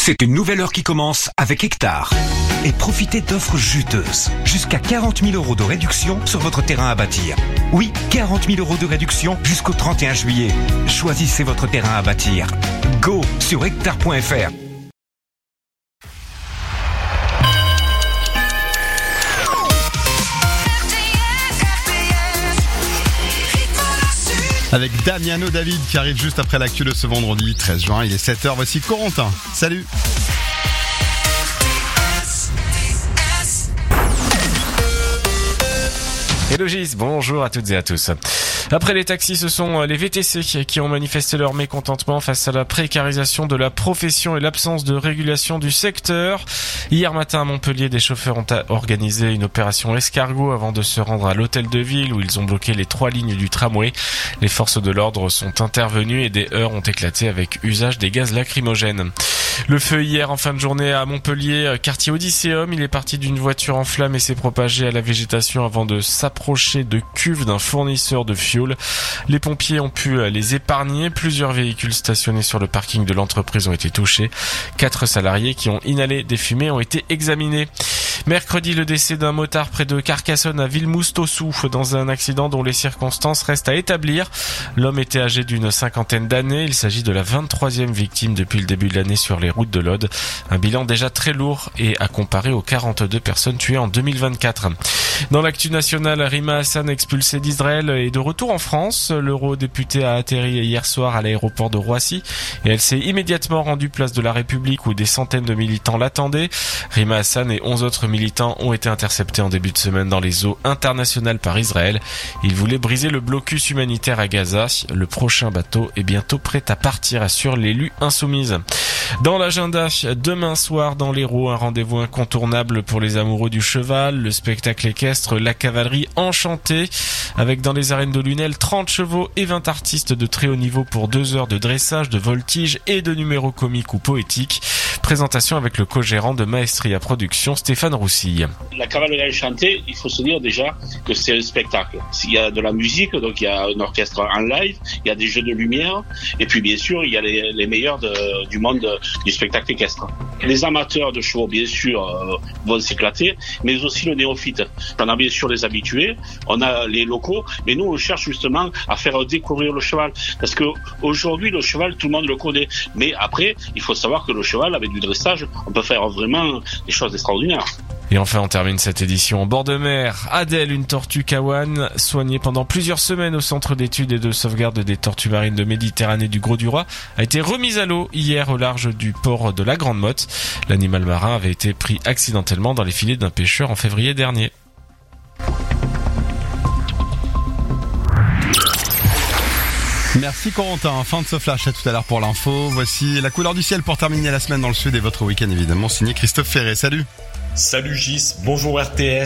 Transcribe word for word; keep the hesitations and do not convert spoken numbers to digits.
C'est une nouvelle heure qui commence avec Hectare. Et profitez d'offres juteuses. Jusqu'à quarante mille euros de réduction sur votre terrain à bâtir. Oui, quarante mille euros de réduction jusqu'au trente et un juillet. Choisissez votre terrain à bâtir. Go sur hectare point f r. Avec Damiano David qui arrive juste après l'actu de ce vendredi treize juin, il est sept heures, voici Corentin. Salut. Hello Gis, bonjour à toutes et à tous. Après les taxis, ce sont les V T C qui ont manifesté leur mécontentement face à la précarisation de la profession et l'absence de régulation du secteur. Hier matin à Montpellier, des chauffeurs ont organisé une opération escargot avant de se rendre à l'hôtel de ville où ils ont bloqué les trois lignes du tramway. Les forces de l'ordre sont intervenues et des heurts ont éclaté avec usage des gaz lacrymogènes. Le feu hier en fin de journée à Montpellier, quartier Odysseum. Il est parti d'une voiture en flammes et s'est propagé à la végétation avant de s'approcher de cuves d'un fournisseur de fioul. Les pompiers ont pu les épargner. Plusieurs véhicules stationnés sur le parking de l'entreprise ont été touchés. Quatre salariés qui ont inhalé des fumées ont été examinés. Mercredi, le décès d'un motard près de Carcassonne à Villemoustossou dans un accident dont les circonstances restent à établir. L'homme était âgé d'une cinquantaine d'années. Il s'agit de la vingt-troisième victime depuis le début de l'année sur les routes de l'Aude. Un bilan déjà très lourd et à comparer aux quarante-deux personnes tuées en deux mille vingt-quatre. Dans l'actu nationale, Rima Hassan, expulsée d'Israël, est de retour en France. L'eurodéputée a atterri hier soir à l'aéroport de Roissy et elle s'est immédiatement rendue place de la République où des centaines de militants l'attendaient. Rima Hassan et onze autres militants ont été interceptés en début de semaine dans les eaux internationales par Israël. Ils voulaient briser le blocus humanitaire à Gaza. Le prochain bateau est bientôt prêt à partir, assure l'élu insoumise. Dans l'agenda, demain soir dans l'Hérault, un rendez-vous incontournable pour les amoureux du cheval, le spectacle équestre La Cavalerie Enchantée, avec dans les arènes de Lunel trente chevaux et vingt artistes de très haut niveau pour deux heures de dressage, de voltige et de numéros comiques ou poétiques. Présentation avec le co-gérant de Maestria Productions, Stéphane Roussille. La Cavalerie Enchantée, il faut se dire déjà que c'est un spectacle. Il y a de la musique, donc il y a un orchestre en live, il y a des jeux de lumière, et puis bien sûr, il y a les, les meilleurs de, du monde du spectacle équestre. Les amateurs de chevaux, bien sûr, euh, vont s'éclater, mais aussi le néophyte. On a bien sûr les habitués, on a les locaux, mais nous, on cherche justement à faire découvrir le cheval. Parce que aujourd'hui, le cheval, tout le monde le connaît. Mais après, il faut savoir que le cheval, avec du dressage, on peut faire vraiment des choses extraordinaires. Et enfin, on termine cette édition en bord de mer. Adèle, une tortue kawan, soignée pendant plusieurs semaines au Centre d'études et de sauvegarde des tortues marines de Méditerranée du Gros-du-Roi, a été remise à l'eau hier au large du port de la Grande Motte. L'animal marin avait été pris accidentellement dans les filets d'un pêcheur en février dernier. Merci Corentin, fin de ce flash, à tout à l'heure pour l'info. Voici la couleur du ciel pour terminer la semaine dans le sud et votre week-end évidemment, signé Christophe Ferré. Salut. Salut Gis, bonjour R T S.